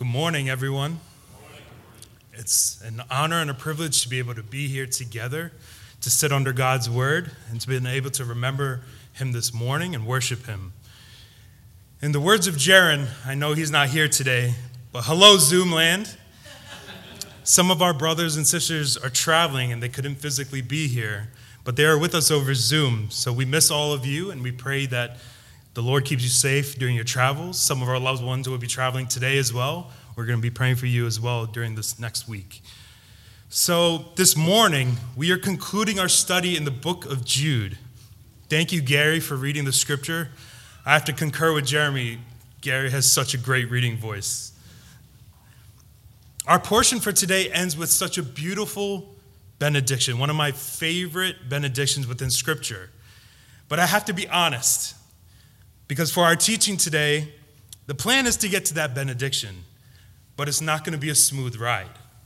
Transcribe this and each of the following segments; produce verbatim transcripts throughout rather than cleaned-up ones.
Good morning, everyone. It's an honor and a privilege to be able to be here together, to sit under God's word, and to be able to remember him this morning and worship him. In the words of Jaron, I know he's not here today, but hello, Zoom land. Some of our brothers and sisters are traveling and they couldn't physically be here, but they are with us over Zoom. So we miss all of you, and we pray that the Lord keeps you safe during your travels. Some of our loved ones will be traveling today as well. We're going to be praying for you as well during this next week. So this morning, we are concluding our study in the book of Jude. Thank you, Gary, for reading the scripture. I have to concur with Jeremy. Gary has such a great reading voice. Our portion for today ends with such a beautiful benediction, one of my favorite benedictions within scripture. But I have to be honest, because for our teaching today, the plan is to get to that benediction, but it's not going to be a smooth ride.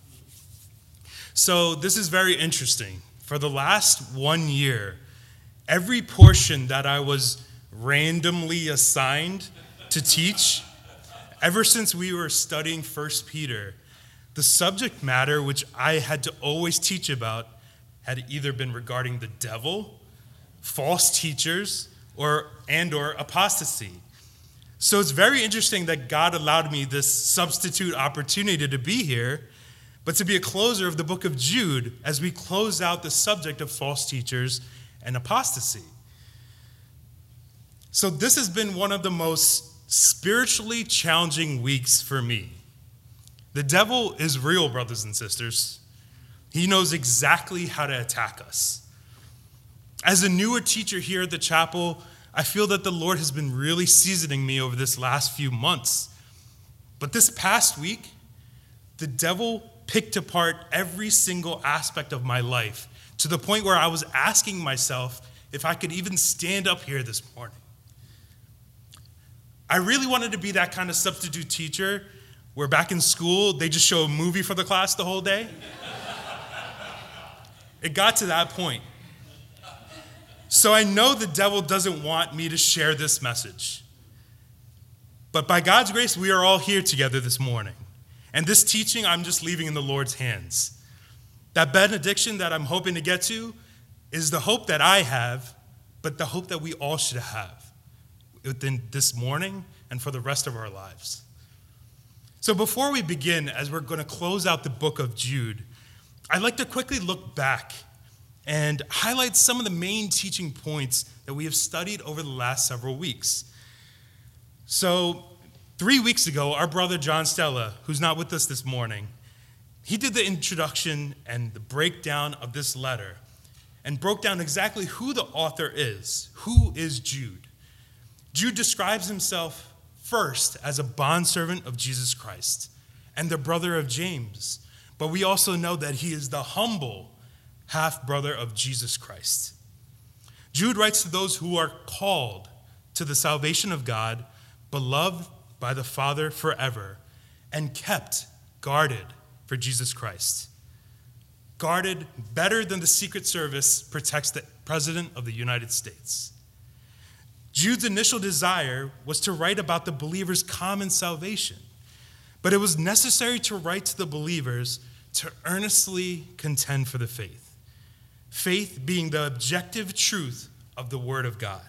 So this is very interesting. For the last one year, every portion that I was randomly assigned to teach, ever since we were studying First Peter, the subject matter which I had to always teach about had either been regarding the devil, false teachers, or and or apostasy. So it's very interesting that God allowed me this substitute opportunity to be here, but to be a closer of the book of Jude as we close out the subject of false teachers and apostasy. So this has been one of the most spiritually challenging weeks for me. The devil is real, brothers and sisters. He knows exactly how to attack us. As a newer teacher here at the chapel, I feel that the Lord has been really seasoning me over this last few months. But this past week, the devil picked apart every single aspect of my life to the point where I was asking myself if I could even stand up here this morning. I really wanted to be that kind of substitute teacher where back in school, they just show a movie for the class the whole day. It got to that point. So I know the devil doesn't want me to share this message. But by God's grace, we are all here together this morning. And this teaching, I'm just leaving in the Lord's hands. That benediction that I'm hoping to get to is the hope that I have, but the hope that we all should have within this morning and for the rest of our lives. So before we begin, as we're going to close out the book of Jude, I'd like to quickly look back and highlight some of the main teaching points that we have studied over the last several weeks. So three weeks ago, our brother John Stella, who's not with us this morning, he did the introduction and the breakdown of this letter and broke down exactly who the author is. Who is Jude? Jude describes himself first as a bondservant of Jesus Christ and the brother of James. But we also know that he is the humble half-brother of Jesus Christ. Jude writes to those who are called to the salvation of God, beloved by the Father forever, and kept, guarded for Jesus Christ. Guarded better than the Secret Service protects the President of the United States. Jude's initial desire was to write about the believer's common salvation, but it was necessary to write to the believers to earnestly contend for the faith. Faith being the objective truth of the Word of God.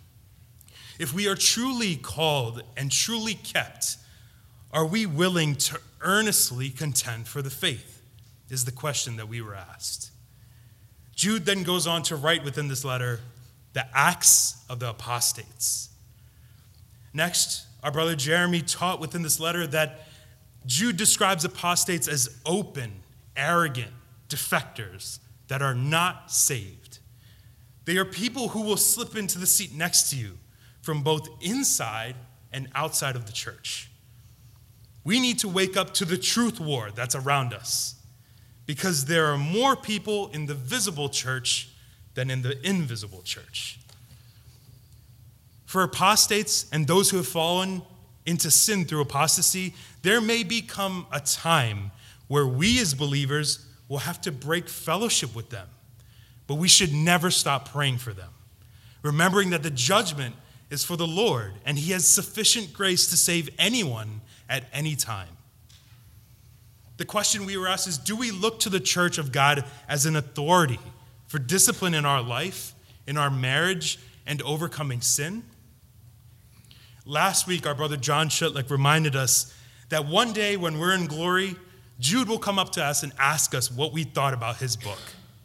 If we are truly called and truly kept, are we willing to earnestly contend for the faith? Is the question that we were asked. Jude then goes on to write within this letter the acts of the apostates. Next, our brother Jeremy taught within this letter that Jude describes apostates as open, arrogant defectors that are not saved. They are people who will slip into the seat next to you from both inside and outside of the church. We need to wake up to the truth war that's around us, because there are more people in the visible church than in the invisible church. For apostates and those who have fallen into sin through apostasy, there may become a time where we as believers will have to break fellowship with them. But we should never stop praying for them, remembering that the judgment is for the Lord, and he has sufficient grace to save anyone at any time. The question we were asked is, do we look to the church of God as an authority for discipline in our life, in our marriage, and overcoming sin? Last week, our brother John Shutlick reminded us that one day when we're in glory, Jude will come up to us and ask us what we thought about his book.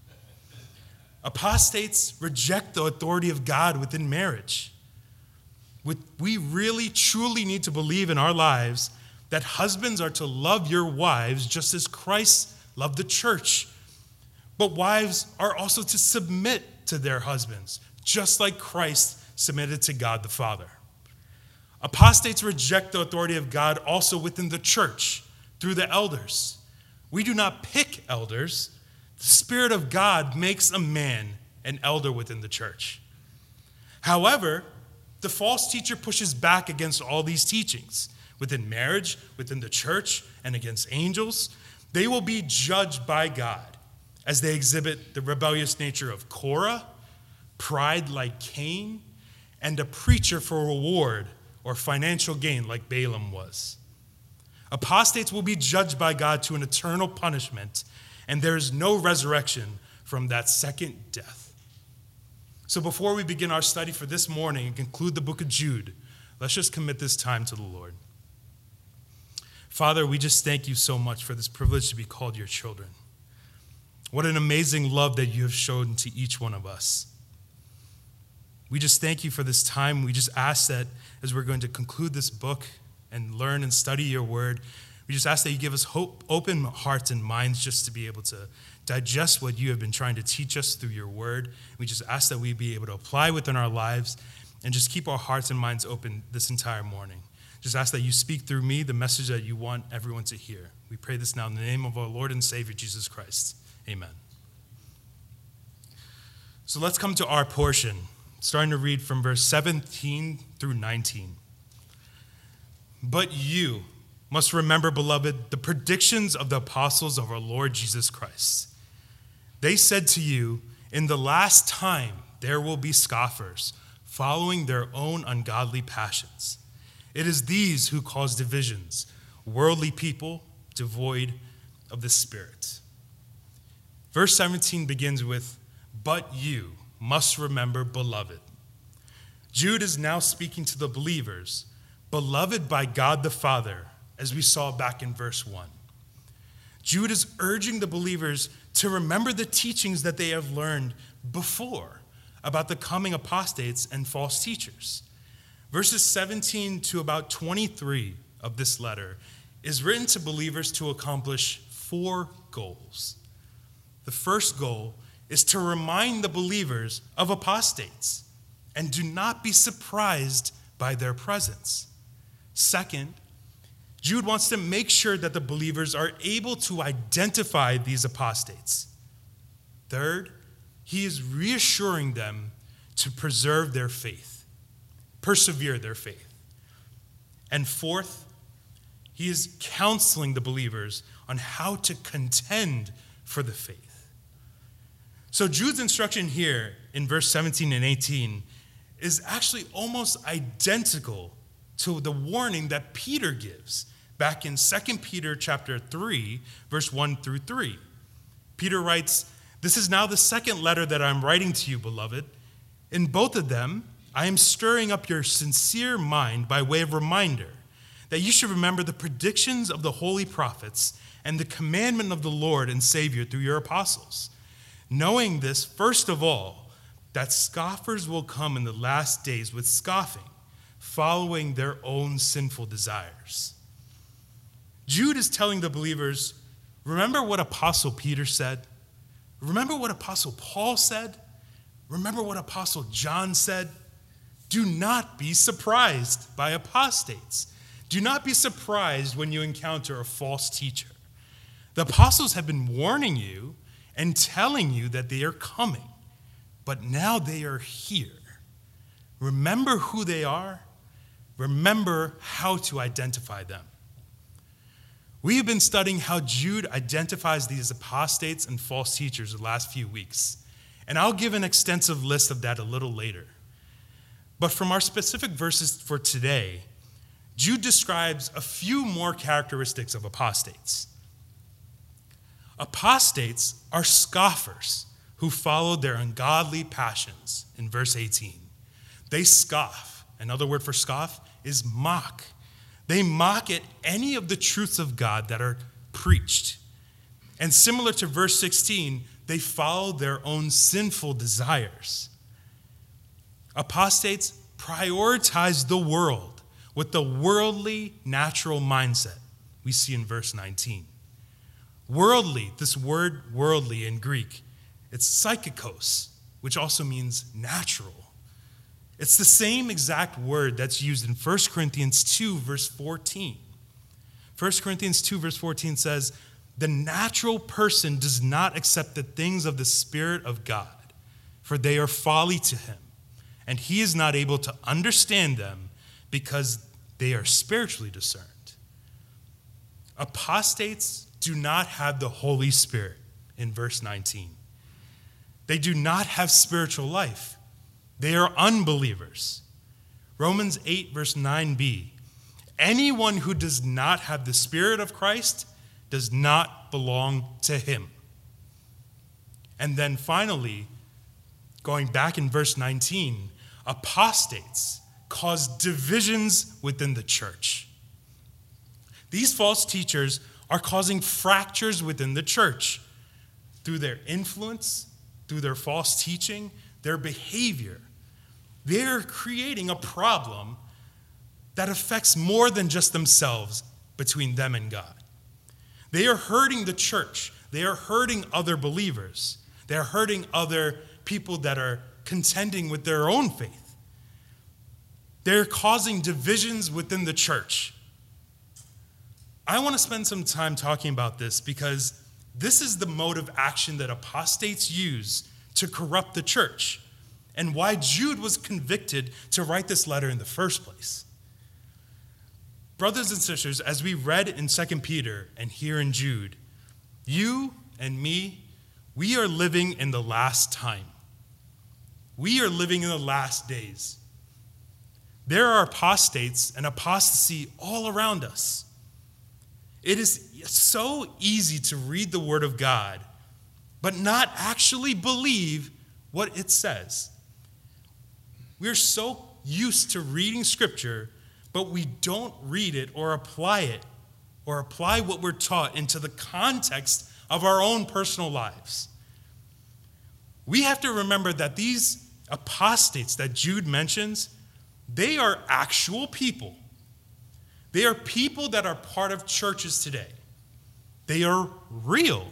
Apostates reject the authority of God within marriage. We really, truly need to believe in our lives that husbands are to love your wives just as Christ loved the church. But wives are also to submit to their husbands, just like Christ submitted to God the Father. Apostates reject the authority of God also within the church through the elders. We do not pick elders. The Spirit of God makes a man an elder within the church. However, the false teacher pushes back against all these teachings. Within marriage, within the church, and against angels, they will be judged by God as they exhibit the rebellious nature of Korah, pride like Cain, and a preacher for reward or financial gain like Balaam was. Apostates will be judged by God to an eternal punishment, and there is no resurrection from that second death. So before we begin our study for this morning and conclude the book of Jude, let's just commit this time to the Lord. Father, we just thank you so much for this privilege to be called your children. What an amazing love that you have shown to each one of us. We just thank you for this time. We just ask that as we're going to conclude this book and learn and study your word, we just ask that you give us hope, open hearts and minds just to be able to digest what you have been trying to teach us through your word. We just ask that we be able to apply within our lives and just keep our hearts and minds open this entire morning. Just ask that you speak through me the message that you want everyone to hear. We pray this now in the name of our Lord and Savior, Jesus Christ. Amen. So let's come to our portion, starting to read from verse seventeen through nineteen. But you must remember, beloved, the predictions of the apostles of our Lord Jesus Christ. They said to you, in the last time there will be scoffers, following their own ungodly passions. It is these who cause divisions, worldly people devoid of the Spirit. Verse seventeen begins with, but you must remember, beloved. Jude is now speaking to the believers, beloved by God the Father, as we saw back in verse one. Jude is urging the believers to remember the teachings that they have learned before about the coming apostates and false teachers. Verses seventeen to about twenty-three of this letter is written to believers to accomplish four goals. The first goal is to remind the believers of apostates and do not be surprised by their presence. Second, Jude wants to make sure that the believers are able to identify these apostates. Third, he is reassuring them to preserve their faith. Persevere their faith. And fourth, he is counseling the believers on how to contend for the faith. So Jude's instruction here in verse seventeen and eighteen is actually almost identical to the warning that Peter gives back in Second Peter chapter three, verse one through three. Peter writes, "This is now the second letter that I'm writing to you, beloved. In both of them, I am stirring up your sincere mind by way of reminder that you should remember the predictions of the holy prophets and the commandment of the Lord and Savior through your apostles. Knowing this, first of all, that scoffers will come in the last days with scoffing, following their own sinful desires." Jude is telling the believers, remember what Apostle Peter said? Remember what Apostle Paul said? Remember what Apostle John said? Do not be surprised by apostates. Do not be surprised when you encounter a false teacher. The apostles have been warning you and telling you that they are coming, but now they are here. Remember who they are. Remember how to identify them. We have been studying how Jude identifies these apostates and false teachers the last few weeks, and I'll give an extensive list of that a little later. But from our specific verses for today, Jude describes a few more characteristics of apostates. Apostates are scoffers who follow their ungodly passions, in verse eighteen. They scoff. Another word for scoff is mock. They mock at any of the truths of God that are preached. And similar to verse sixteen, they follow their own sinful desires. Apostates prioritize the world with the worldly, natural mindset we see in verse nineteen. Worldly, this word worldly in Greek, it's psychikos, which also means natural. It's the same exact word that's used in First Corinthians two, verse fourteen. First Corinthians two, verse fourteen says, "The natural person does not accept the things of the Spirit of God, for they are folly to him, and he is not able to understand them because they are spiritually discerned." Apostates do not have the Holy Spirit in verse nineteen. They do not have spiritual life. They are unbelievers. Romans eight, verse nine b. Anyone who does not have the Spirit of Christ does not belong to him. And then finally, going back in verse nineteen, apostates cause divisions within the church. These false teachers are causing fractures within the church through their influence, through their false teaching, their behavior. They're creating a problem that affects more than just themselves between them and God. They are hurting the church. They are hurting other believers. They are hurting other people that are contending with their own faith. They're causing divisions within the church. I want to spend some time talking about this because this is the mode of action that apostates use to corrupt the church, and why Jude was convicted to write this letter in the first place. Brothers and sisters, as we read in Second Peter and here in Jude, you and me, we are living in the last time. We are living in the last days. There are apostates and apostasy all around us. It is so easy to read the Word of God, but not actually believe what it says. We're so used to reading Scripture, but we don't read it or apply it or apply what we're taught into the context of our own personal lives. We have to remember that these apostates that Jude mentions, they are actual people. They are people that are part of churches today. They are real.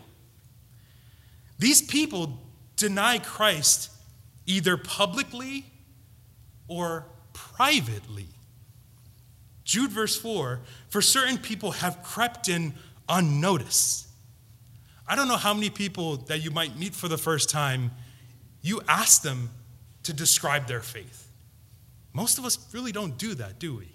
These people deny Christ either publicly or privately. Jude verse four, for certain people have crept in unnoticed. I don't know how many people that you might meet for the first time, you ask them to describe their faith. Most of us really don't do that, do we?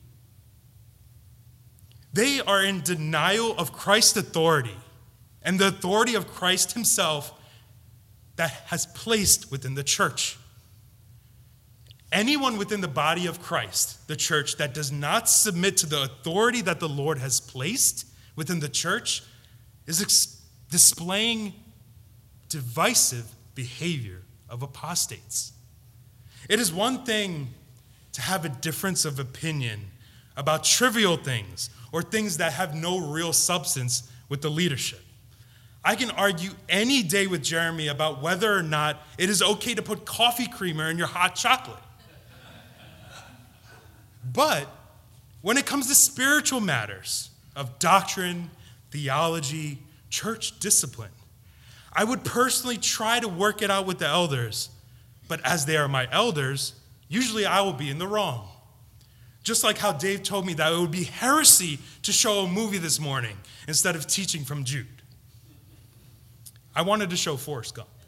They are in denial of Christ's authority and the authority of Christ himself that has placed within the church. Anyone within the body of Christ, the church, that does not submit to the authority that the Lord has placed within the church is ex- displaying divisive behavior of apostates. It is one thing to have a difference of opinion about trivial things or things that have no real substance with the leadership. I can argue any day with Jeremy about whether or not it is okay to put coffee creamer in your hot chocolate. But when it comes to spiritual matters of doctrine, theology, church discipline, I would personally try to work it out with the elders, but as they are my elders, usually I will be in the wrong. Just like how Dave told me that it would be heresy to show a movie this morning instead of teaching from Jude. I wanted to show Forrest Gump.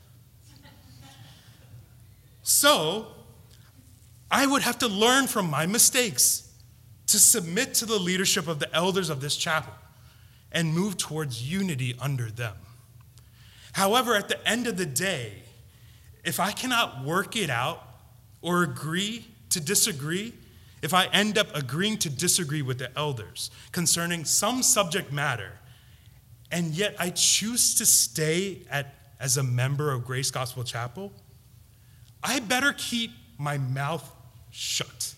So, I would have to learn from my mistakes to submit to the leadership of the elders of this chapel and move towards unity under them. However, at the end of the day, if I cannot work it out or agree to disagree, if I end up agreeing to disagree with the elders concerning some subject matter, and yet I choose to stay at, as a member of Grace Gospel Chapel, I better keep my mouth shut.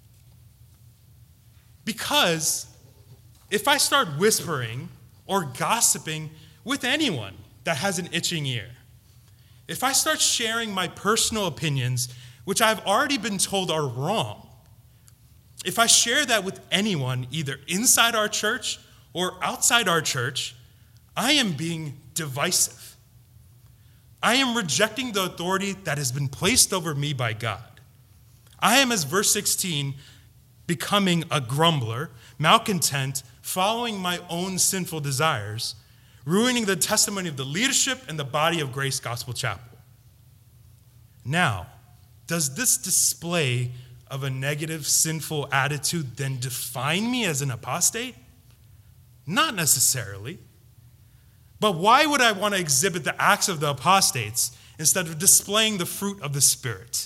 Because if I start whispering or gossiping with anyone that has an itching ear, if I start sharing my personal opinions, which I've already been told are wrong, if I share that with anyone, either inside our church or outside our church, I am being divisive. I am rejecting the authority that has been placed over me by God. I am, as verse sixteen, becoming a grumbler, malcontent, following my own sinful desires, ruining the testimony of the leadership and the body of Grace Gospel Chapel. Now, does this display of a negative, sinful attitude then define me as an apostate? Not necessarily. But why would I want to exhibit the acts of the apostates instead of displaying the fruit of the Spirit?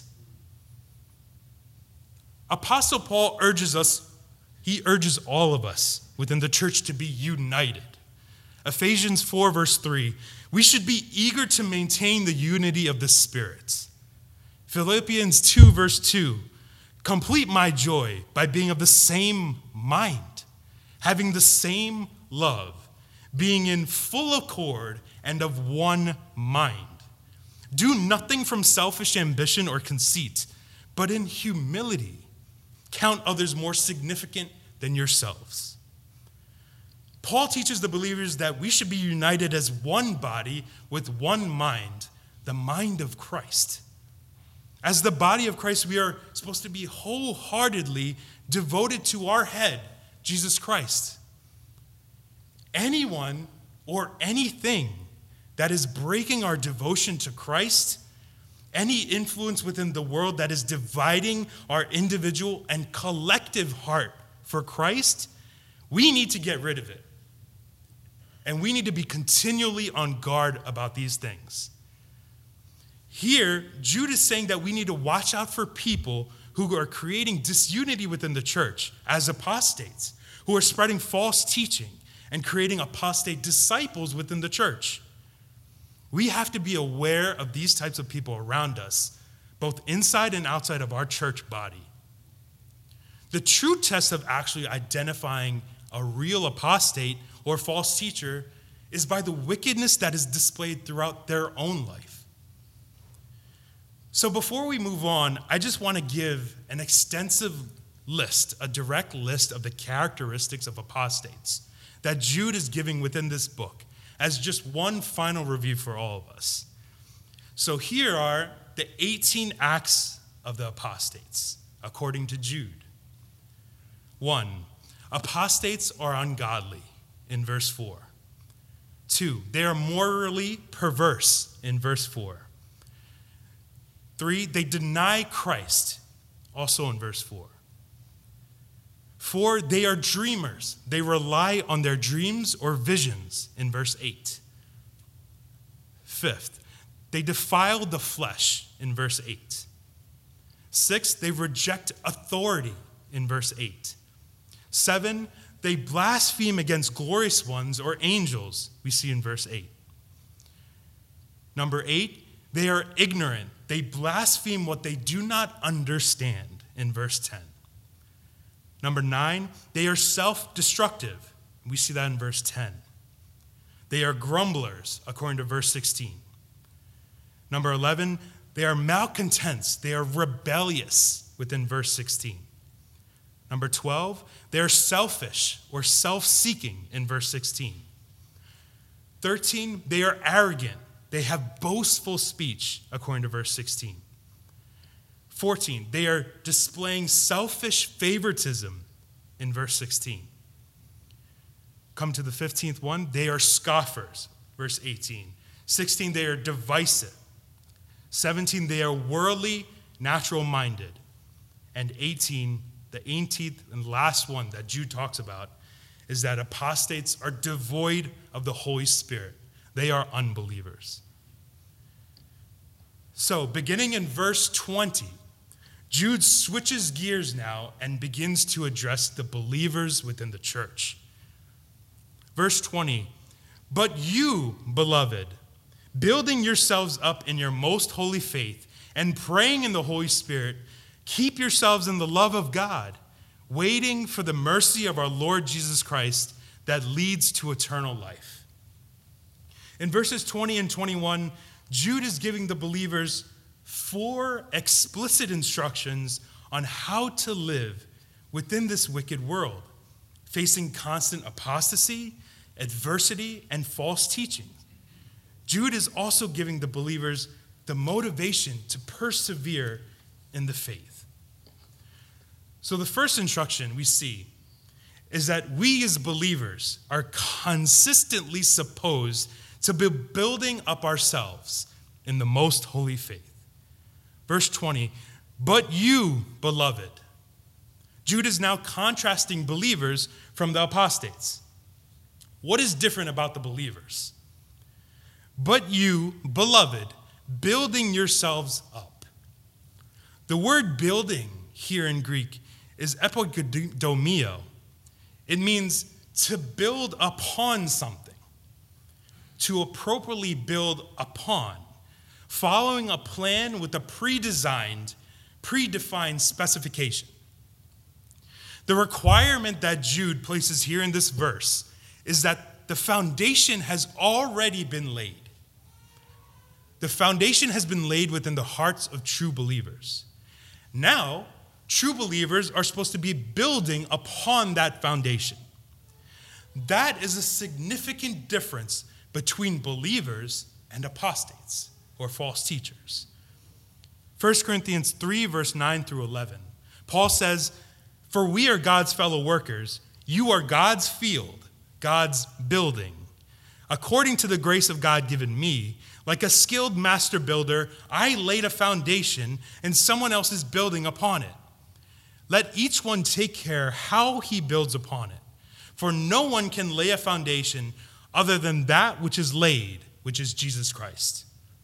Apostle Paul urges us, he urges all of us within the church to be united. Ephesians four, verse three, we should be eager to maintain the unity of the Spirit. Philippians two, verse two, complete my joy by being of the same mind, having the same love, being in full accord and of one mind. Do nothing from selfish ambition or conceit, but in humility count others more significant than yourselves. Paul teaches the believers that we should be united as one body with one mind, the mind of Christ. As the body of Christ, we are supposed to be wholeheartedly devoted to our head, Jesus Christ. Anyone or anything that is breaking our devotion to Christ, any influence within the world that is dividing our individual and collective heart for Christ, we need to get rid of it. And we need to be continually on guard about these things. Here, Jude is saying that we need to watch out for people who are creating disunity within the church as apostates, who are spreading false teaching and creating apostate disciples within the church. We have to be aware of these types of people around us, both inside and outside of our church body. The true test of actually identifying a real apostate or false teacher is by the wickedness that is displayed throughout their own life. So before we move on, I just want to give an extensive list, a direct list of the characteristics of apostates that Jude is giving within this book as just one final review for all of us. So here are the eighteen acts of the apostates, according to Jude. One, apostates are ungodly, in verse four. Two, they are morally perverse, in verse four. Three, they deny Christ, also in verse four. Four, they are dreamers. They rely on their dreams or visions, in verse eight. Fifth, they defile the flesh, in verse eight. Six, they reject authority, in verse eight. Seven, they blaspheme against glorious ones or angels, we see in verse eight. Number eight, they are ignorant. They blaspheme what they do not understand, in verse ten. Number nine, they are self-destructive. We see that in verse ten. They are grumblers, according to verse sixteen. Number eleven, they are malcontents. They are rebellious, within verse sixteen. Number twelve, they are selfish or self-seeking, in verse sixteen. thirteen, they are arrogant. They have boastful speech, according to verse sixteen. fourteen, they are displaying selfish favoritism, in verse sixteen. Come to the fifteenth one, they are scoffers, verse eighteen. sixteen, they are divisive. seventeen, they are worldly, natural-minded. And eighteen, the eighteenth and last one that Jude talks about is that apostates are devoid of the Holy Spirit. They are unbelievers. So, beginning in verse twenty, Jude switches gears now and begins to address the believers within the church. Verse twenty, But you, beloved, building yourselves up in your most holy faith and praying in the Holy Spirit, keep yourselves in the love of God, waiting for the mercy of our Lord Jesus Christ that leads to eternal life. In verses twenty and twenty-one, Jude is giving the believers four explicit instructions on how to live within this wicked world, facing constant apostasy, adversity, and false teaching. Jude is also giving the believers the motivation to persevere in the faith. So the first instruction we see is that we as believers are consistently supposed to be building up ourselves in the most holy faith. Verse twenty, but you, beloved. Jude is now contrasting believers from the apostates. What is different about the believers? But you, beloved, building yourselves up. The word building here in Greek is epigodomio. It means to build upon something, to appropriately build upon, following a plan with a pre-designed, predefined specification. The requirement that Jude places here in this verse is that the foundation has already been laid. The foundation has been laid within the hearts of true believers. Now, true believers are supposed to be building upon that foundation. That is a significant difference between believers and apostates or false teachers. First Corinthians three, verse nine through eleven. Paul says, for we are God's fellow workers. You are God's field, God's building. According to the grace of God given me, like a skilled master builder, I laid a foundation and someone else is building upon it. Let each one take care how he builds upon it. For no one can lay a foundation other than that which is laid, which is Jesus Christ.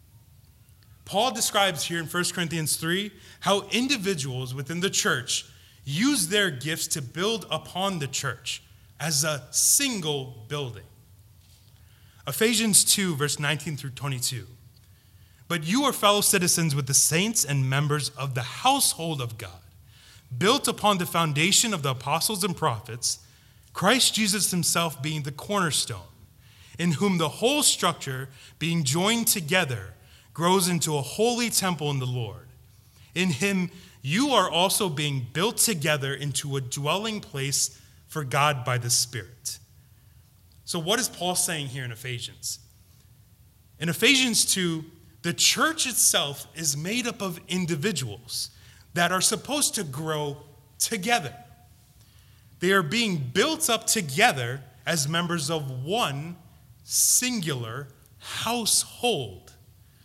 Paul describes here in First Corinthians three how individuals within the church use their gifts to build upon the church as a single building. Ephesians two, verse nineteen through twenty-two. But you are fellow citizens with the saints and members of the household of God, built upon the foundation of the apostles and prophets, Christ Jesus himself being the cornerstone, in whom the whole structure, being joined together, grows into a holy temple in the Lord. In him you are also being built together into a dwelling place for God by the Spirit. So what is Paul saying here in Ephesians? In Ephesians two, the church itself is made up of individuals that are supposed to grow together. They are being built up together as members of one singular household.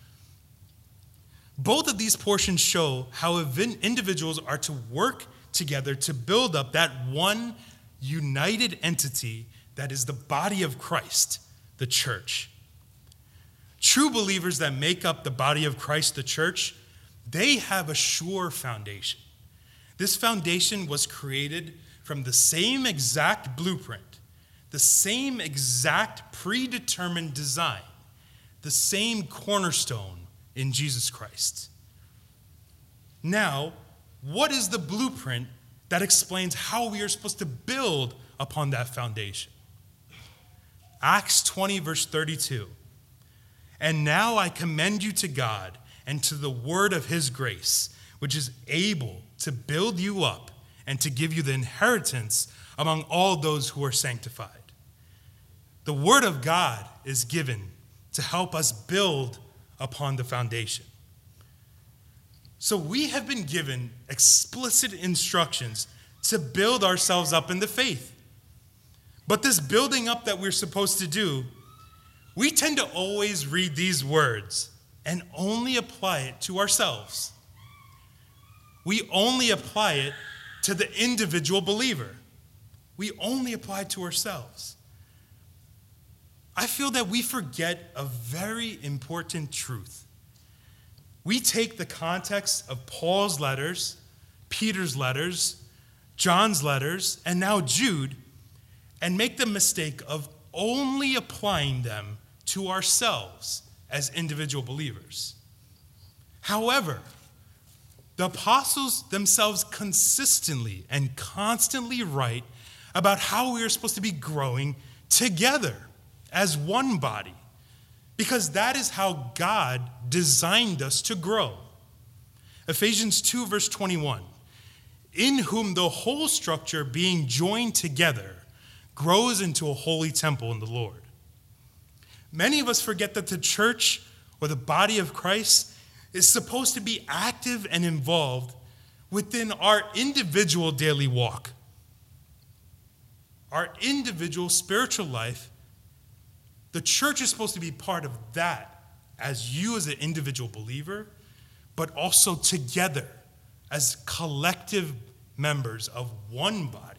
Both of these portions show how individuals are to work together to build up that one united entity that is the body of Christ, the church. True believers that make up the body of Christ, the church, they have a sure foundation. This foundation was created from the same exact blueprint, the same exact predetermined design, the same cornerstone in Jesus Christ. Now, what is the blueprint that explains how we are supposed to build upon that foundation? Acts twenty, verse thirty-two. And now I commend you to God and to the word of his grace, which is able to build you up and to give you the inheritance among all those who are sanctified. The word of God is given to help us build upon the foundation. So we have been given explicit instructions to build ourselves up in the faith. But this building up that we're supposed to do, we tend to always read these words and only apply it to ourselves. We only apply it to the individual believer. We only apply it to ourselves. I feel that we forget a very important truth. We take the context of Paul's letters, Peter's letters, John's letters, and now Jude, and make the mistake of only applying them to ourselves as individual believers. However, the apostles themselves consistently and constantly write about how we are supposed to be growing together as one body, because that is how God designed us to grow. Ephesians two, verse twenty-one, in whom the whole structure being joined together grows into a holy temple in the Lord. Many of us forget that the church, or the body of Christ, is supposed to be active and involved within our individual daily walk, our individual spiritual life. The church is supposed to be part of that as you as an individual believer, but also together as collective members of one body.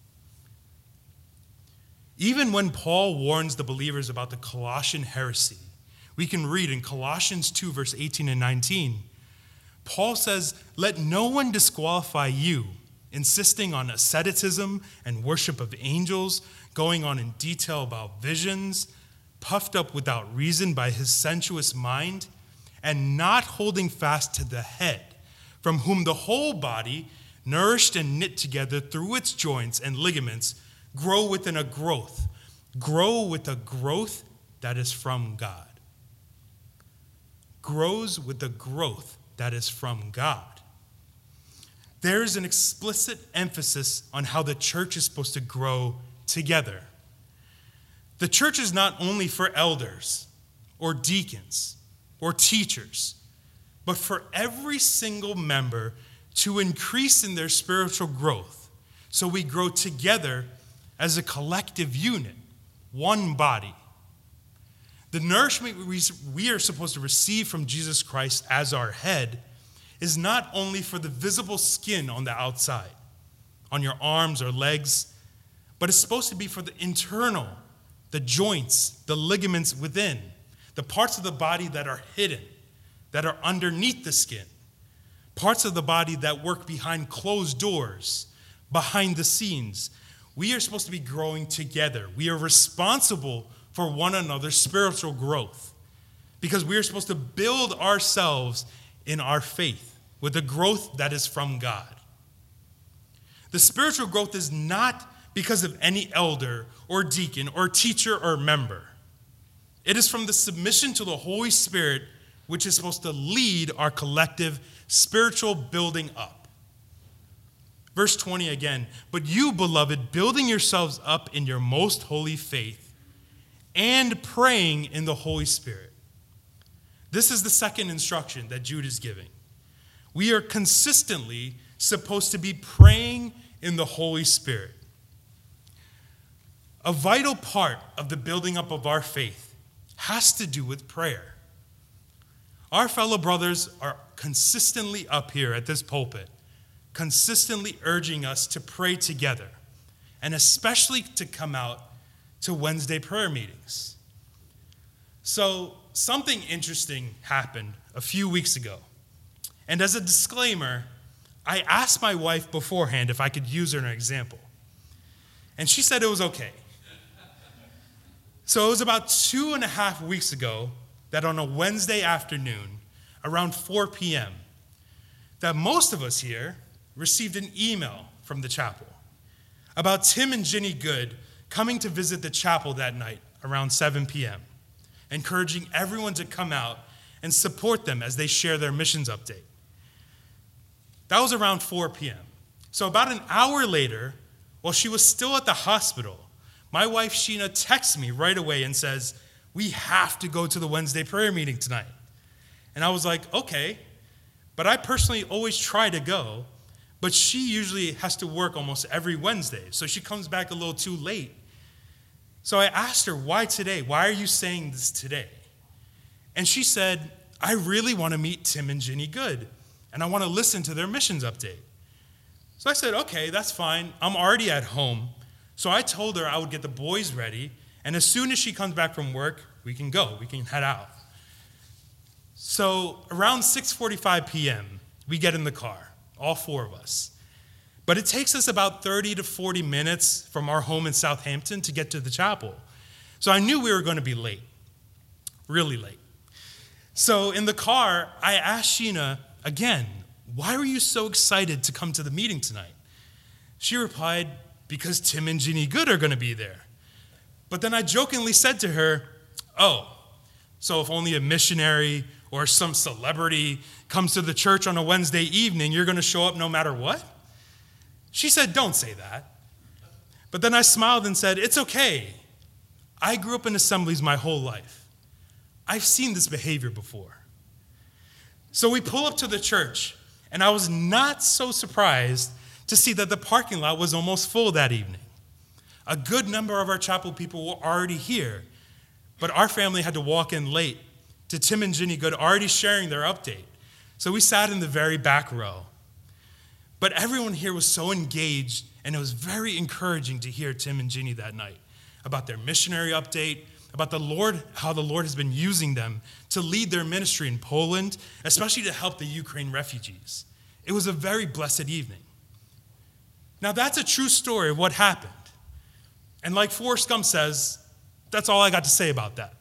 Even when Paul warns the believers about the Colossian heresy, we can read in Colossians two, verse eighteen and nineteen, Paul says, "Let no one disqualify you, insisting on asceticism and worship of angels, going on in detail about visions, puffed up without reason by his sensuous mind, and not holding fast to the head, from whom the whole body, nourished and knit together through its joints and ligaments, grow within a growth, grow with a growth that is from God." Grows with the growth that is from God. There is an explicit emphasis on how the church is supposed to grow together. The church is not only for elders or deacons or teachers, but for every single member to increase in their spiritual growth, so we grow together as a collective unit, one body. The nourishment we are supposed to receive from Jesus Christ as our head is not only for the visible skin on the outside, on your arms or legs, but it's supposed to be for the internal, the joints, the ligaments within, the parts of the body that are hidden, that are underneath the skin, parts of the body that work behind closed doors, behind the scenes. We are supposed to be growing together. We are responsible for one another's spiritual growth, because we are supposed to build ourselves in our faith with a growth that is from God. The spiritual growth is not because of any elder or deacon or teacher or member. It is from the submission to the Holy Spirit, which is supposed to lead our collective spiritual building up. Verse twenty again, "But you, beloved, building yourselves up in your most holy faith, and praying in the Holy Spirit." This is the second instruction that Jude is giving. We are consistently supposed to be praying in the Holy Spirit. A vital part of the building up of our faith has to do with prayer. Our fellow brothers are consistently up here at this pulpit, consistently urging us to pray together, and especially to come out to Wednesday prayer meetings. So something interesting happened a few weeks ago. And as a disclaimer, I asked my wife beforehand if I could use her as an example. And she said it was okay. So it was about two and a half weeks ago that on a Wednesday afternoon, around four p.m., that most of us here received an email from the chapel about Tim and Ginny Good coming to visit the chapel that night around seven p.m., encouraging everyone to come out and support them as they share their missions update. That was around four p.m. So about an hour later, while she was still at the hospital, my wife Sheena texts me right away and says, "We have to go to the Wednesday prayer meeting tonight." And I was like, okay, but I personally always try to go, but she usually has to work almost every Wednesday, so she comes back a little too late. So I asked her, "Why today? Why are you saying this today?" And she said, "I really want to meet Tim and Ginny Good, and I want to listen to their missions update." So I said, "Okay, that's fine. I'm already at home." So I told her I would get the boys ready, and as soon as she comes back from work, we can go. We can head out. So around six forty-five p.m., we get in the car, all four of us. But it takes us about thirty to forty minutes from our home in Southampton to get to the chapel. So I knew we were going to be late, really late. So in the car, I asked Sheena again, why were you so excited to come to the meeting tonight? She replied, because Tim and Ginny Good are going to be there. But then I jokingly said to her, oh, so if only a missionary or some celebrity comes to the church on a Wednesday evening, you're going to show up no matter what? She said, don't say that. But then I smiled and said, it's okay. I grew up in assemblies my whole life. I've seen this behavior before. So we pull up to the church, and I was not so surprised to see that the parking lot was almost full that evening. A good number of our chapel people were already here, but our family had to walk in late to Tim and Ginny Good already sharing their update. So we sat in the very back row. But everyone here was so engaged, and it was very encouraging to hear Tim and Ginny that night about their missionary update, about the Lord, how the Lord has been using them to lead their ministry in Poland, especially to help the Ukraine refugees. It was a very blessed evening. Now that's a true story of what happened. And like Forrest Gump says, that's all I got to say about that.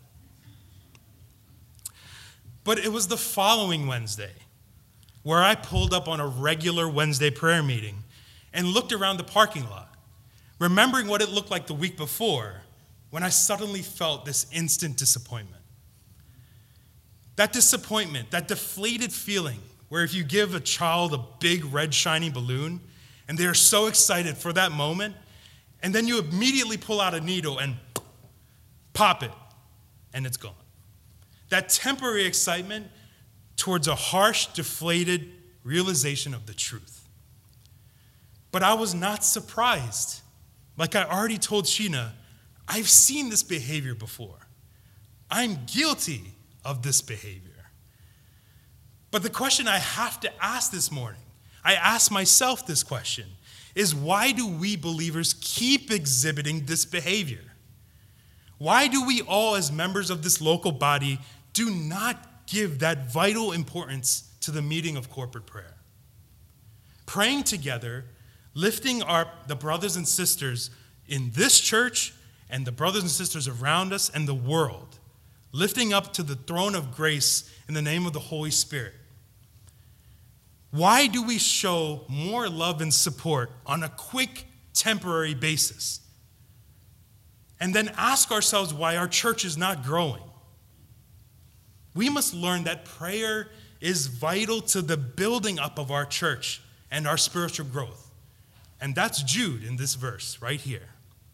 But it was the following Wednesday where I pulled up on a regular Wednesday prayer meeting and looked around the parking lot, remembering what it looked like the week before, when I suddenly felt this instant disappointment. That disappointment, that deflated feeling where if you give a child a big red shiny balloon and they are so excited for that moment, and then you immediately pull out a needle and pop it, and it's gone. That temporary excitement towards a harsh, deflated realization of the truth. But I was not surprised. Like I already told Sheena, I've seen this behavior before. I'm guilty of this behavior. But the question I have to ask this morning, I ask myself this question, is why do we believers keep exhibiting this behavior? Why do we all, as members of this local body, do not give that vital importance to the meeting of corporate prayer? Praying together, lifting our, the brothers and sisters in this church and the brothers and sisters around us and the world, lifting up to the throne of grace in the name of the Holy Spirit. Why do we show more love and support on a quick, temporary basis? And then ask ourselves why our church is not growing. We must learn that prayer is vital to the building up of our church and our spiritual growth. And that's Jude in this verse right here.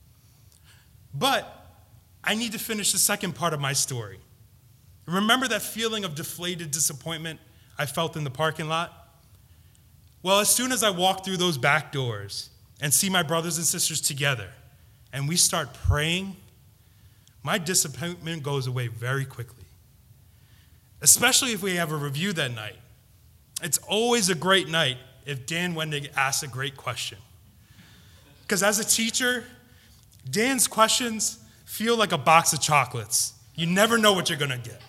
But I need to finish the second part of my story. Remember that feeling of deflated disappointment I felt in the parking lot? Well, as soon as I walk through those back doors and see my brothers and sisters together and we start praying, my disappointment goes away very quickly. Especially if we have a review that night. It's always a great night if Dan Wendig asks a great question. Because as a teacher, Dan's questions feel like a box of chocolates. You never know what you're going to get.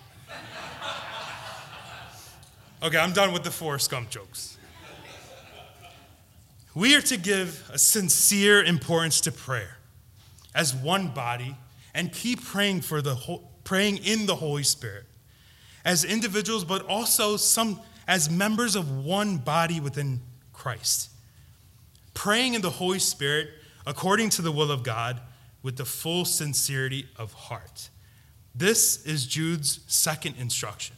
Okay, I'm done with the Forrest Gump jokes. We are to give a sincere importance to prayer as one body and keep praying for the praying in the Holy Spirit as individuals, but also some as members of one body within Christ. Praying in the Holy Spirit according to the will of God with the full sincerity of heart. This is Jude's second instruction.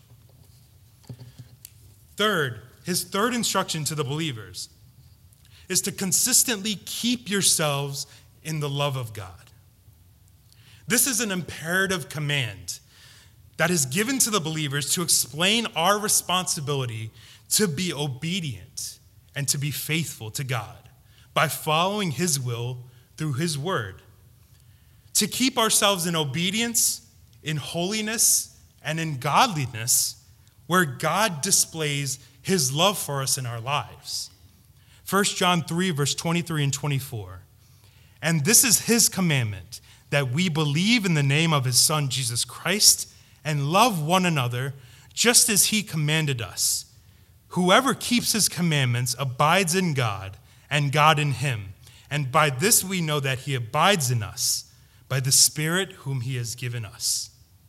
Third, his third instruction to the believers is to consistently keep yourselves in the love of God. This is an imperative command that is given to the believers to explain our responsibility to be obedient and to be faithful to God by following his will through his word. To keep ourselves in obedience, in holiness, and in godliness, where God displays his love for us in our lives. First John three, verse twenty-three and twenty-four. And this is his commandment, that we believe in the name of his Son, Jesus Christ, and love one another just as he commanded us. Whoever keeps his commandments abides in God, and God in him. And by this we know that he abides in us, by the Spirit whom he has given us.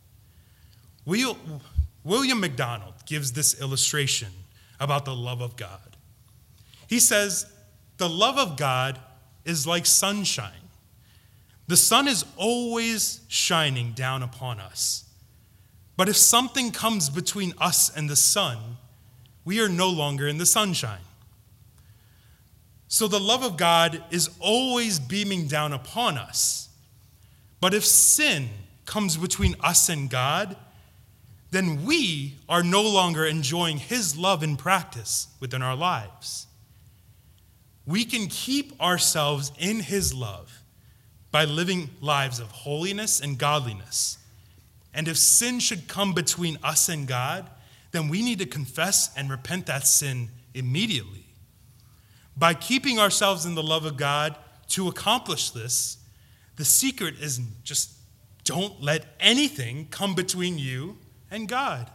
William MacDonald gives this illustration about the love of God. He says, the love of God is like sunshine. The sun is always shining down upon us. But if something comes between us and the sun, we are no longer in the sunshine. So the love of God is always beaming down upon us. But if sin comes between us and God, then we are no longer enjoying his love in practice within our lives. We can keep ourselves in his love by living lives of holiness and godliness. And if sin should come between us and God, then we need to confess and repent that sin immediately. By keeping ourselves in the love of God to accomplish this, the secret is just don't let anything come between you and God.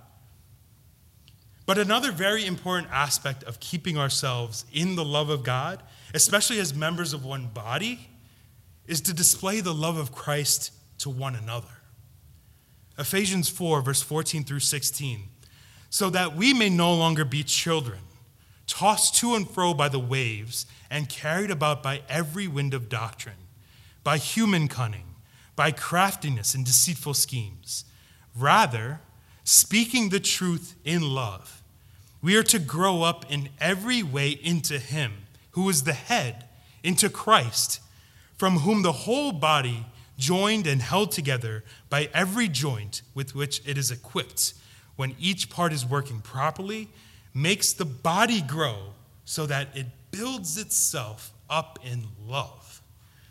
But another very important aspect of keeping ourselves in the love of God, especially as members of one body, is to display the love of Christ to one another. Ephesians four, verse fourteen through sixteen. So that we may no longer be children, tossed to and fro by the waves and carried about by every wind of doctrine, by human cunning, by craftiness and deceitful schemes. Rather, speaking the truth in love, we are to grow up in every way into him who is the head, into Christ, from whom the whole body, joined and held together by every joint with which it is equipped, when each part is working properly, makes the body grow so that it builds itself up in love.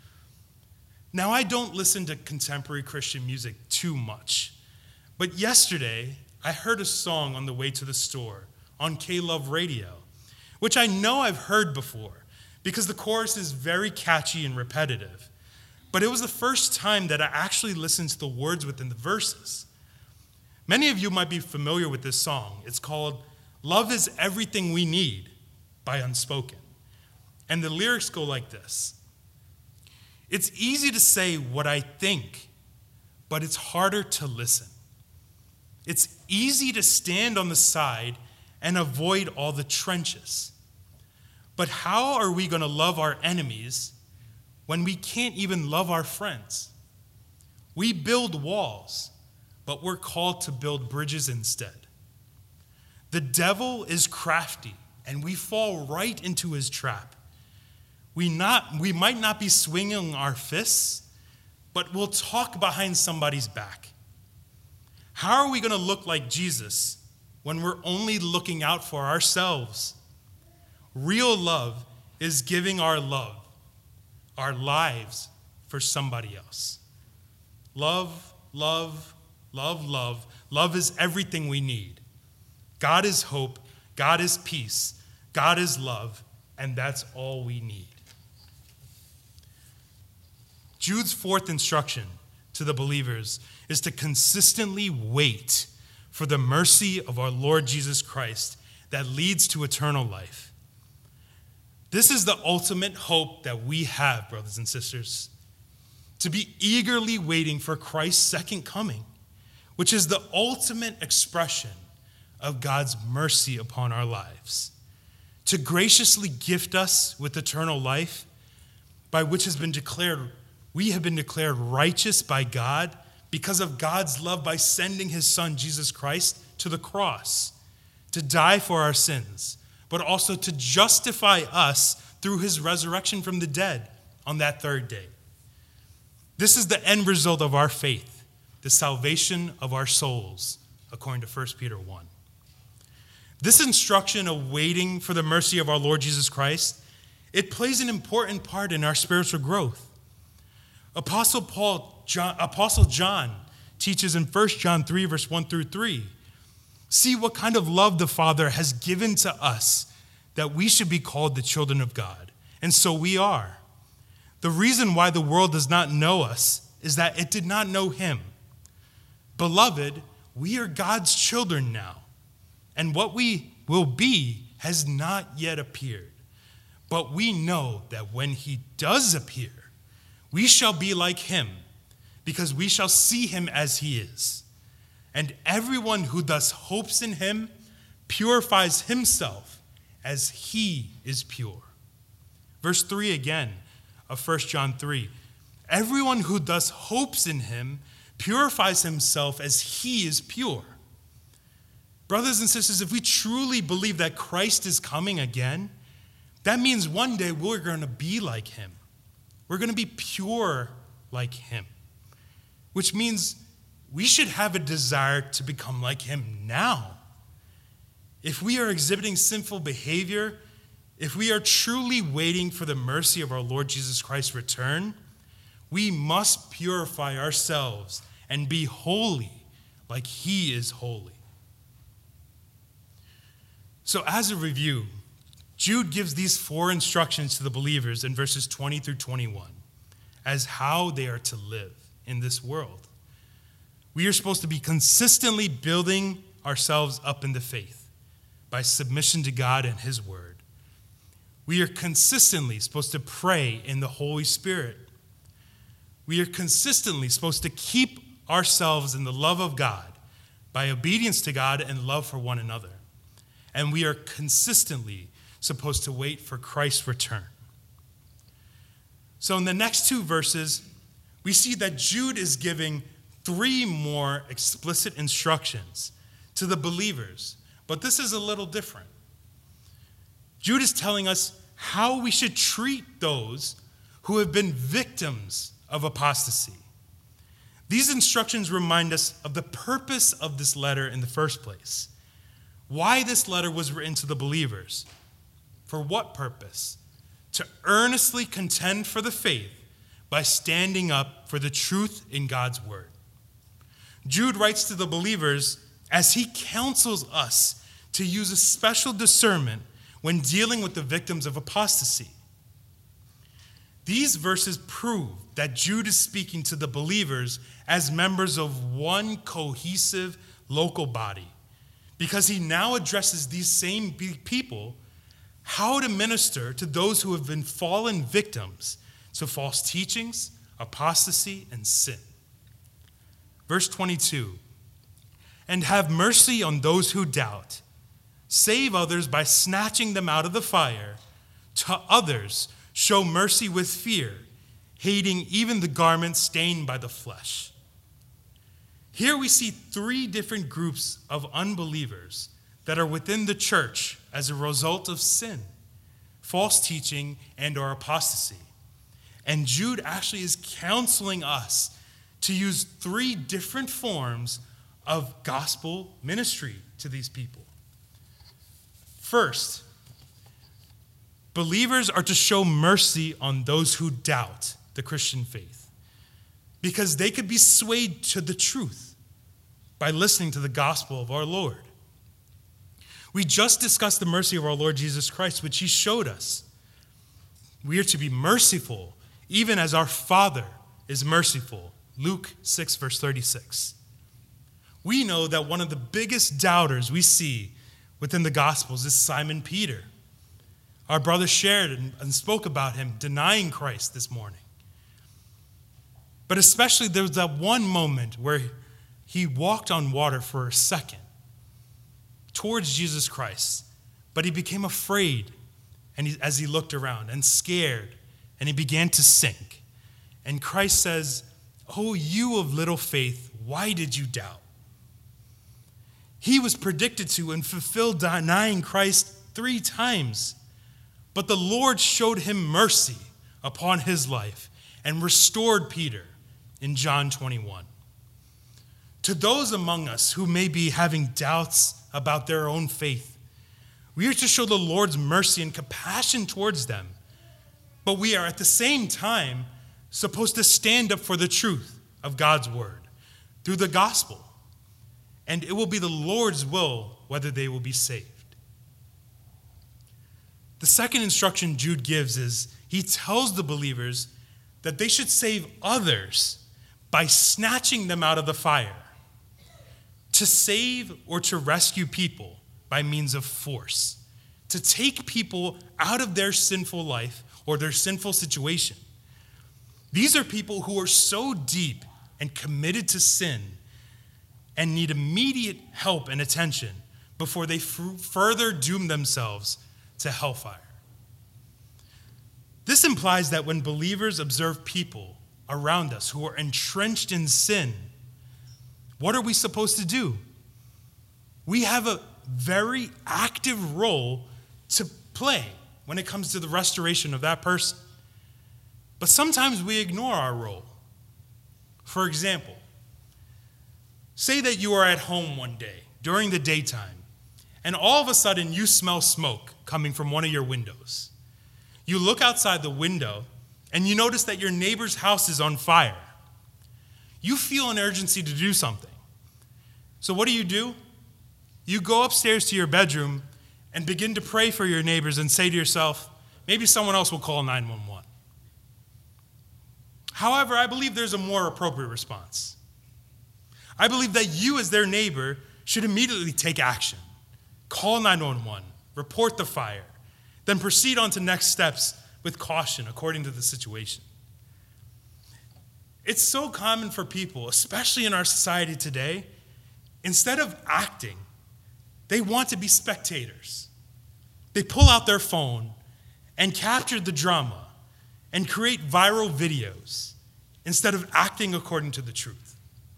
Now, I don't listen to contemporary Christian music too much, but yesterday I heard a song on the way to the store on K-Love Radio, which I know I've heard before because the chorus is very catchy and repetitive. But it was the first time that I actually listened to the words within the verses. Many of you might be familiar with this song. It's called Love is Everything We Need by Unspoken. And the lyrics go like this. It's easy to say what I think, but it's harder to listen. It's easy to stand on the side and avoid all the trenches. But how are we going to love our enemies when we can't even love our friends? We build walls, but we're called to build bridges instead. The devil is crafty, and we fall right into his trap. We not we might not be swinging our fists, but we'll talk behind somebody's back. How are we going to look like Jesus when we're only looking out for ourselves? Real love is giving our love, our lives, for somebody else. Love, love, love, love. Love is everything we need. God is hope. God is peace. God is love. And that's all we need. Jude's fourth instruction to the believers is to consistently wait for the mercy of our Lord Jesus Christ that leads to eternal life. This is the ultimate hope that we have, brothers and sisters, to be eagerly waiting for Christ's second coming, which is the ultimate expression of God's mercy upon our lives, to graciously gift us with eternal life, by which has been declared, we have been declared righteous by God because of God's love by sending his son, Jesus Christ, to the cross to die for our sins, but also to justify us through his resurrection from the dead on that third day. This is the end result of our faith, the salvation of our souls, according to First Peter one. This instruction of waiting for the mercy of our Lord Jesus Christ, it plays an important part in our spiritual growth. Apostle Paul, John, Apostle John teaches in First John three, verse one through three, see what kind of love the Father has given to us that we should be called the children of God. And so we are. The reason why the world does not know us is that it did not know him. Beloved, we are God's children now, and what we will be has not yet appeared. But we know that when he does appear, we shall be like him, because we shall see him as he is. And everyone who thus hopes in him purifies himself as he is pure. Verse three again of First John three. Everyone who thus hopes in him purifies himself as he is pure. Brothers and sisters, if we truly believe that Christ is coming again, that means one day we're going to be like him. We're going to be pure like him, which means we should have a desire to become like him now. If we are exhibiting sinful behavior, if we are truly waiting for the mercy of our Lord Jesus Christ's return, we must purify ourselves and be holy like he is holy. So as a review, Jude gives these four instructions to the believers in verses twenty through twenty-one as how they are to live in this world. We are supposed to be consistently building ourselves up in the faith by submission to God and his word. We are consistently supposed to pray in the Holy Spirit. We are consistently supposed to keep ourselves in the love of God by obedience to God and love for one another. And we are consistently supposed to wait for Christ's return. So in the next two verses, we see that Jude is giving three more explicit instructions to the believers, but this is a little different. Jude is telling us how we should treat those who have been victims of apostasy. These instructions remind us of the purpose of this letter in the first place. Why this letter was written to the believers. For what purpose? To earnestly contend for the faith by standing up for the truth in God's word. Jude writes to the believers as he counsels us to use a special discernment when dealing with the victims of apostasy. These verses prove that Jude is speaking to the believers as members of one cohesive local body, because he now addresses these same people how to minister to those who have been fallen victims to false teachings, apostasy, and sin. Verse twenty-two, and have mercy on those who doubt. Save others by snatching them out of the fire. To others, show mercy with fear, hating even the garment stained by the flesh. Here we see three different groups of unbelievers that are within the church as a result of sin, false teaching, and or apostasy. And Jude actually is counseling us to use three different forms of gospel ministry to these people. First, believers are to show mercy on those who doubt the Christian faith, because they could be swayed to the truth by listening to the gospel of our Lord. We just discussed the mercy of our Lord Jesus Christ, which he showed us. We are to be merciful, even as our Father is merciful. Luke six, verse thirty-six. We know that one of the biggest doubters we see within the Gospels is Simon Peter. Our brother shared and spoke about him denying Christ this morning. But especially there was that one moment where he walked on water for a second towards Jesus Christ, but he became afraid and he, as he looked around and scared, and he began to sink. And Christ says, "Oh, you of little faith, why did you doubt?" He was predicted to and fulfilled denying Christ three times. But the Lord showed him mercy upon his life and restored Peter in John twenty-one. To those among us who may be having doubts about their own faith, we are to show the Lord's mercy and compassion towards them. But we are at the same time supposed to stand up for the truth of God's word through the gospel. And it will be the Lord's will whether they will be saved. The second instruction Jude gives is he tells the believers that they should save others by snatching them out of the fire. To save or to rescue people by means of force. To take people out of their sinful life or their sinful situation. These are people who are so deep and committed to sin and need immediate help and attention before they f- further doom themselves to hellfire. This implies that when believers observe people around us who are entrenched in sin, what are we supposed to do? We have a very active role to play when it comes to the restoration of that person. But sometimes we ignore our role. For example, say that you are at home one day during the daytime, and all of a sudden you smell smoke coming from one of your windows. You look outside the window, and you notice that your neighbor's house is on fire. You feel an urgency to do something. So what do you do? You go upstairs to your bedroom and begin to pray for your neighbors and say to yourself, maybe someone else will call nine one one. However, I believe there's a more appropriate response. I believe that you as their neighbor should immediately take action. Call nine one one, report the fire, then proceed on to next steps with caution according to the situation. It's so common for people, especially in our society today, instead of acting, they want to be spectators. They pull out their phone and capture the drama and create viral videos instead of acting according to the truth.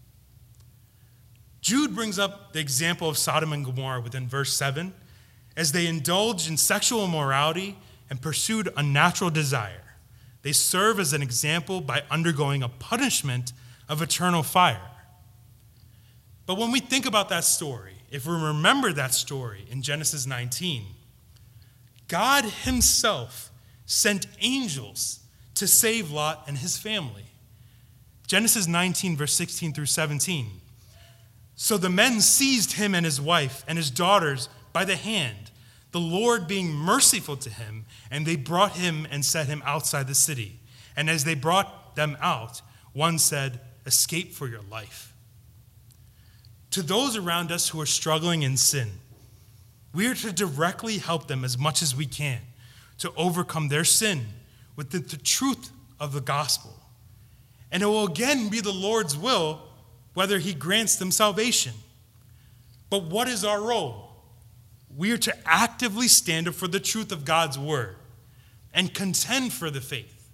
Jude brings up the example of Sodom and Gomorrah within verse seven as they indulged in sexual immorality and pursued unnatural desire. They serve as an example by undergoing a punishment of eternal fire. But when we think about that story, if we remember that story in Genesis nineteen, God himself sent angels to save Lot and his family. Genesis nineteen, verse sixteen through seventeen. So the men seized him and his wife and his daughters by the hand, the Lord being merciful to him, and they brought him and set him outside the city. And as they brought them out, one said, "Escape for your life." To those around us who are struggling in sin, we are to directly help them as much as we can to overcome their sin with the, the truth of the gospel. And it will again be the Lord's will whether he grants them salvation. But what is our role? We are to actively stand up for the truth of God's word and contend for the faith.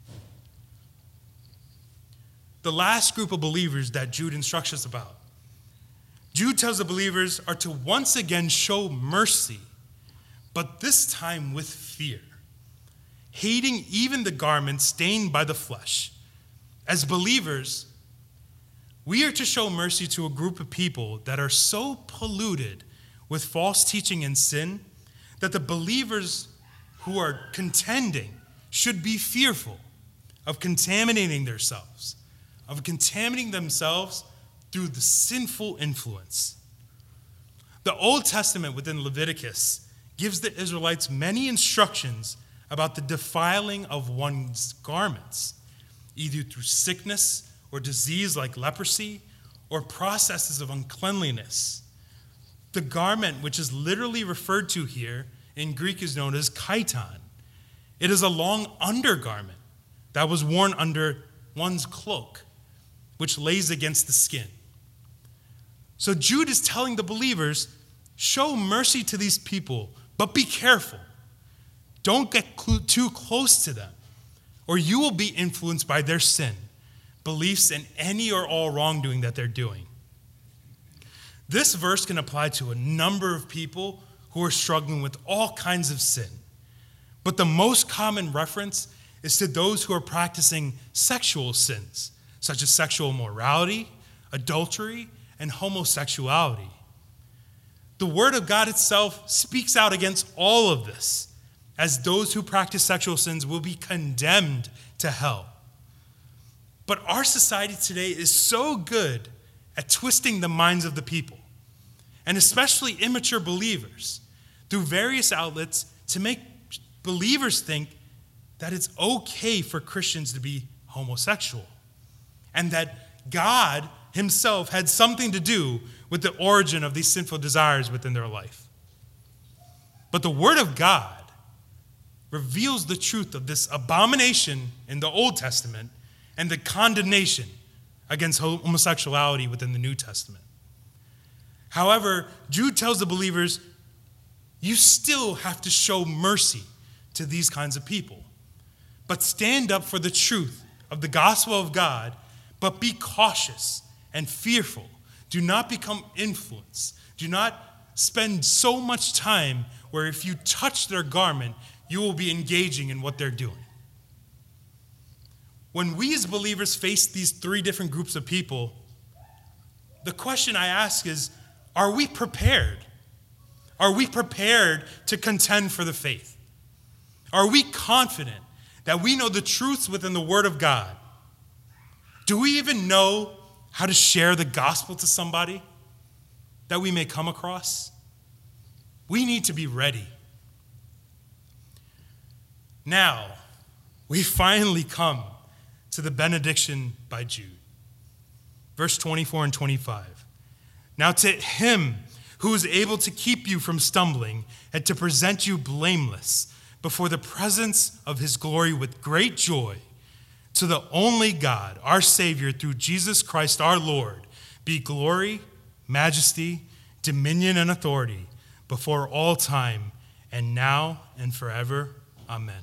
The last group of believers that Jude instructs us about, Jude tells the believers are to once again show mercy, but this time with fear, hating even the garment stained by the flesh. As believers, we are to show mercy to a group of people that are so polluted with false teaching and sin that the believers who are contending should be fearful of contaminating themselves, of contaminating themselves through the sinful influence. The Old Testament within Leviticus gives the Israelites many instructions about the defiling of one's garments, either through sickness or disease like leprosy, or processes of uncleanliness. The garment, which is literally referred to here in Greek, is known as chiton. It is a long undergarment that was worn under one's cloak, which lays against the skin. So Jude is telling the believers, show mercy to these people, but be careful. Don't get cl- too close to them, or you will be influenced by their sin, beliefs, and any or all wrongdoing that they're doing. This verse can apply to a number of people who are struggling with all kinds of sin. But the most common reference is to those who are practicing sexual sins, such as sexual immorality, adultery, and homosexuality. The Word of God itself speaks out against all of this, as those who practice sexual sins will be condemned to hell. But our society today is so good at twisting the minds of the people, and especially immature believers, through various outlets to make believers think that it's okay for Christians to be homosexual, and that God himself had something to do with the origin of these sinful desires within their life. But the Word of God reveals the truth of this abomination in the Old Testament and the condemnation against homosexuality within the New Testament. However, Jude tells the believers, you still have to show mercy to these kinds of people, but stand up for the truth of the gospel of God, but be cautious and fearful. Do not become influenced. Do not spend so much time where if you touch their garment, you will be engaging in what they're doing. When we as believers face these three different groups of people, the question I ask is, are we prepared? Are we prepared to contend for the faith? Are we confident that we know the truths within the Word of God? Do we even know how to share the gospel to somebody that we may come across? We need to be ready. Now, we finally come to the benediction by Jude. Verse twenty-four and twenty-five. Now to him who is able to keep you from stumbling and to present you blameless before the presence of his glory with great joy, to the only God, our Savior, through Jesus Christ our Lord, be glory, majesty, dominion, and authority before all time, and now and forever. Amen.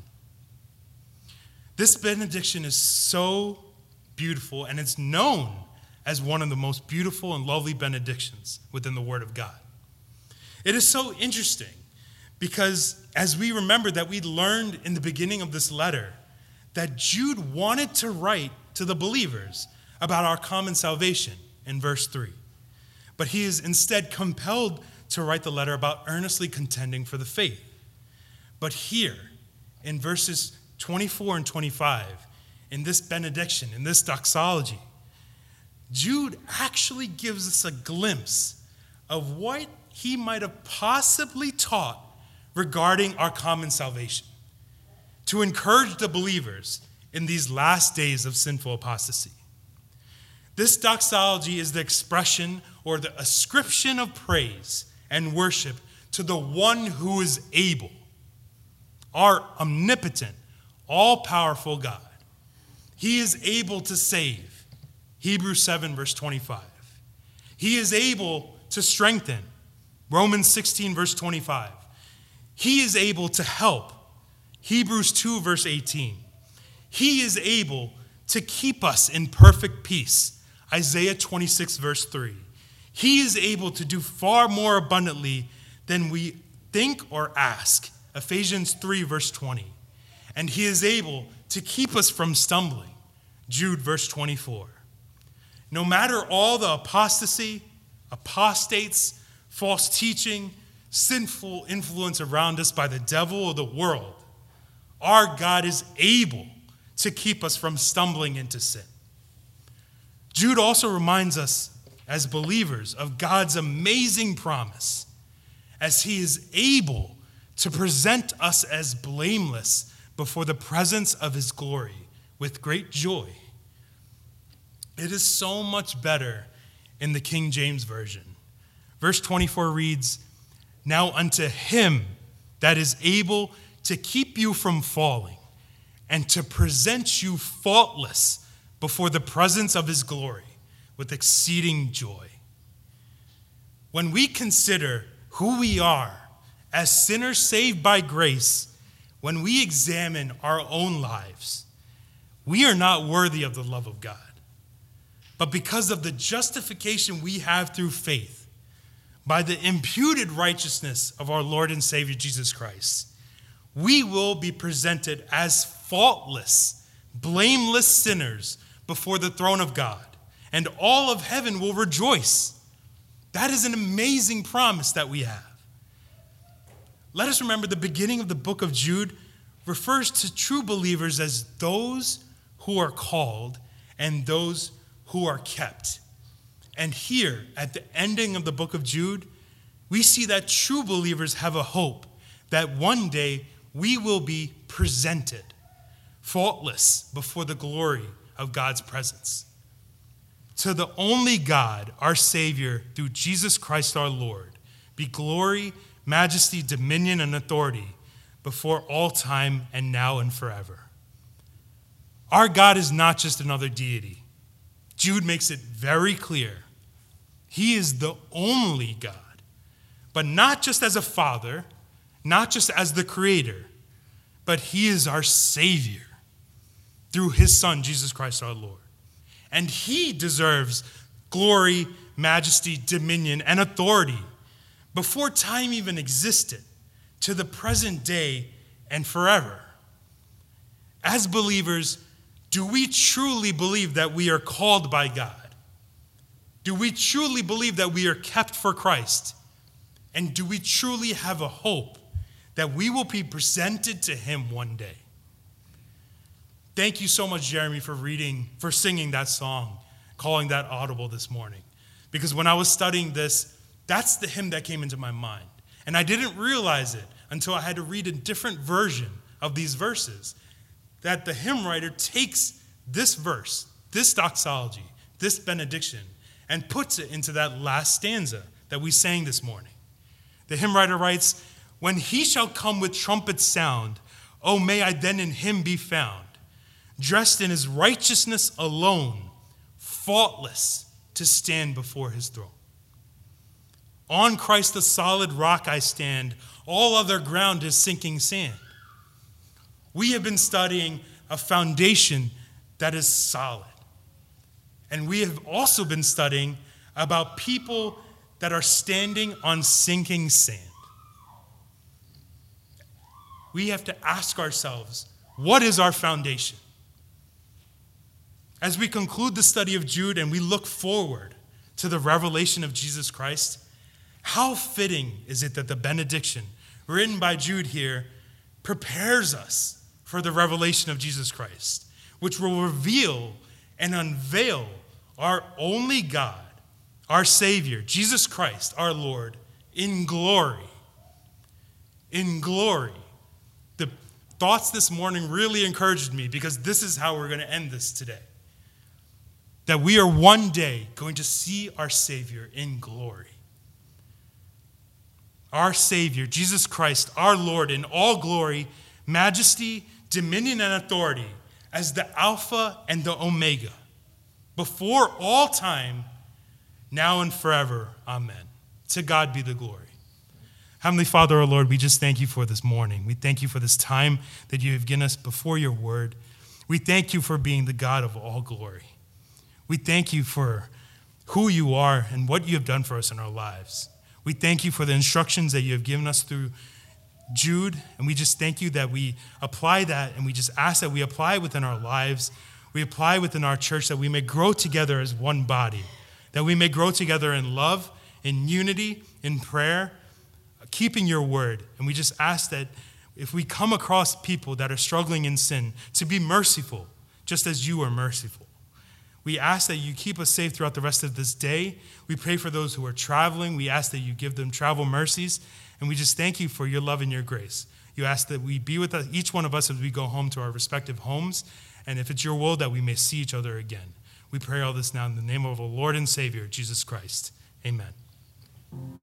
This benediction is so beautiful, and it's known as one of the most beautiful and lovely benedictions within the Word of God. It is so interesting because as we remember that we learned in the beginning of this letter that Jude wanted to write to the believers about our common salvation in verse three. But he is instead compelled to write the letter about earnestly contending for the faith. But here, in verses twenty-four and twenty-five, in this benediction, in this doxology, Jude actually gives us a glimpse of what he might have possibly taught regarding our common salvation, to encourage the believers in these last days of sinful apostasy. This doxology is the expression or the ascription of praise and worship to the one who is able, our omnipotent, all-powerful God. He is able to save. Hebrews seven, verse twenty-five. He is able to strengthen. Romans sixteen, verse twenty-five. He is able to help. Hebrews two, verse eighteen. He is able to keep us in perfect peace. Isaiah twenty-six, verse three. He is able to do far more abundantly than we think or ask. Ephesians three, verse twenty. And he is able to keep us from stumbling. Jude, verse twenty-four. No matter all the apostasy, apostates, false teaching, sinful influence around us by the devil or the world, our God is able to keep us from stumbling into sin. Jude also reminds us as believers of God's amazing promise, as he is able to present us as blameless before the presence of his glory with great joy. It is so much better in the King James Version. Verse twenty-four reads, now unto him that is able to keep you from falling and to present you faultless before the presence of his glory with exceeding joy. When we consider who we are as sinners saved by grace, when we examine our own lives, we are not worthy of the love of God. But because of the justification we have through faith, by the imputed righteousness of our Lord and Savior Jesus Christ, we will be presented as faultless, blameless sinners before the throne of God, and all of heaven will rejoice. That is an amazing promise that we have. Let us remember the beginning of the book of Jude refers to true believers as those who are called and those who are kept. And here, at the ending of the book of Jude, we see that true believers have a hope that one day we will be presented faultless before the glory of God's presence. To the only God, our Savior, through Jesus Christ our Lord, be glory, majesty, dominion, and authority before all time and now and forever. Our God is not just another deity. Jude makes it very clear. He is the only God, but not just as a father, not just as the creator, but he is our Savior through his Son, Jesus Christ our Lord. And he deserves glory, majesty, dominion, and authority before time even existed, to the present day and forever. As believers, do we truly believe that we are called by God? Do we truly believe that we are kept for Christ? And do we truly have a hope that we will be presented to him one day? Thank you so much, Jeremy, for reading, for singing that song, calling that audible this morning. Because when I was studying this, that's the hymn that came into my mind. And I didn't realize it until I had to read a different version of these verses, that the hymn writer takes this verse, this doxology, this benediction, and puts it into that last stanza that we sang this morning. The hymn writer writes, "When he shall come with trumpet sound, oh, may I then in him be found, dressed in his righteousness alone, faultless to stand before his throne. On Christ the solid rock I stand, all other ground is sinking sand." We have been studying a foundation that is solid. And we have also been studying about people that are standing on sinking sand. We have to ask ourselves, what is our foundation? As we conclude the study of Jude and we look forward to the revelation of Jesus Christ, how fitting is it that the benediction written by Jude here prepares us for the revelation of Jesus Christ, which will reveal and unveil our only God, our Savior, Jesus Christ, our Lord, in glory. In glory. The thoughts this morning really encouraged me, because this is how we're going to end this today. That we are one day going to see our Savior in glory. Our Savior, Jesus Christ, our Lord, in all glory, majesty, dominion, and authority, as the Alpha and the Omega, before all time, now and forever. Amen. To God be the glory. Heavenly Father, our Lord, we just thank you for this morning. We thank you for this time that you have given us before your word. We thank you for being the God of all glory. We thank you for who you are and what you have done for us in our lives. We thank you for the instructions that you have given us through Jude, and we just thank you that we apply that, and we just ask that we apply it within our lives. We apply within our church, that we may grow together as one body, that we may grow together in love, in unity, in prayer, keeping your word. And we just ask that if we come across people that are struggling in sin, to be merciful, just as you are merciful. We ask that you keep us safe throughout the rest of this day. We pray for those who are traveling. We ask that you give them travel mercies. And we just thank you for your love and your grace. You ask that we be with us, each one of us, as we go home to our respective homes. And if it's your will, that we may see each other again. We pray all this now in the name of our Lord and Savior, Jesus Christ. Amen.